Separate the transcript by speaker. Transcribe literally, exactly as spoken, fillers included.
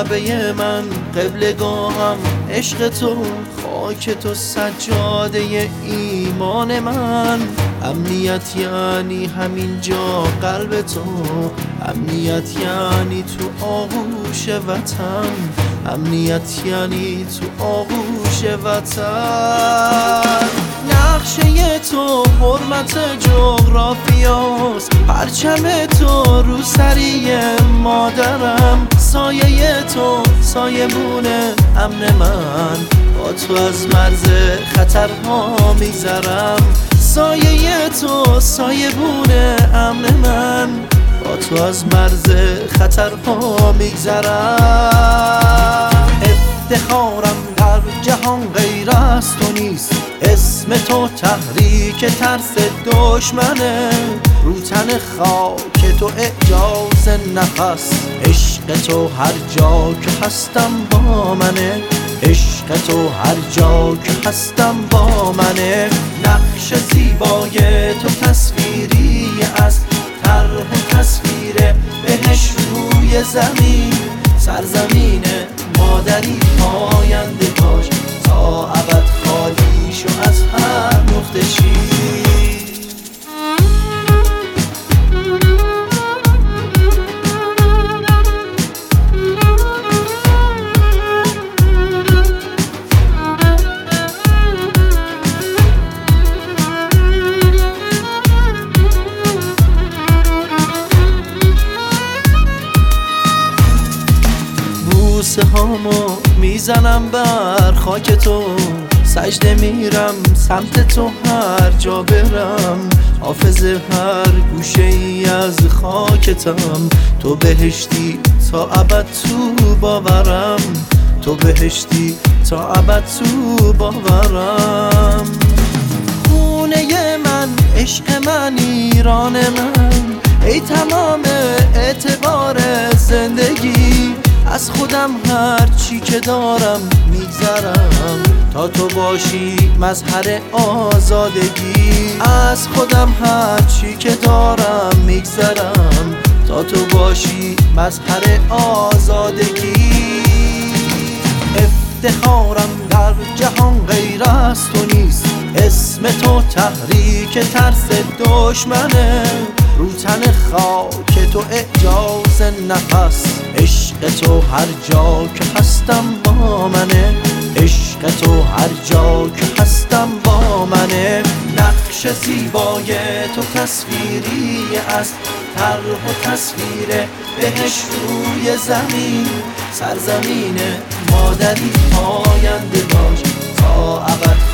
Speaker 1: کعبه من قبلگاهم عشق تو، خاک تو سجاده ایمان من. امنیت یعنی همین جا قلب تو، امنیت یعنی تو آغوش وطن، امنیت یعنی تو آغوش وطن. نقشه تو حرمت جغرافیاست، پرچم تو رو سری مادرم. سایه تو سایبون امن من، با تو از مرز خطرها میگذرم. سایه تو سایبون امن من، با تو از مرز خطرها میگذرم. افتخارم در جهان غیر از تو نیست، اسم تو تحریک ترس دشمنه. رو تن خاک تو اعجاز نفس، عشق تو هر جا که هستم با منه، عشق تو هر جا که هستم با منه. نقش زیبای تو تصویری از طرح تصویر بهش روی زمین. سرزمین مادری پاینده باش، تا ابد خالی شو از هر نقطه شیر. بوسه هامو میزنم بر خاک تو، سجده میرم سمت تو هر جا برم. حافظ هر گوشه ای از خاکتم، تو بهشتی تا ابد تو باورم، تو بهشتی تا ابد تو باورم. خونه من، عشق من، ایران من، ای تمام اعتبار زندگی. از خودم هر چی که دارم میگذرم، تا تو باشی مظهر آزادگی. از خودم هر چی که دارم میگذرم، تا تو باشی مظهر آزادگی. افتخارم در جهان غیر از تو نیست، اسم تو تحریک ترس دشمنه. رو تن خاک تو اعجاز نفس، عشق تو هر جا که هستم با منه، عشق تو هر جا که هستم با منه. نقش زیبای تو تصویری از طرح و تصویر بهش روی زمین. سرزمین مادری پاینده باش، تا ابد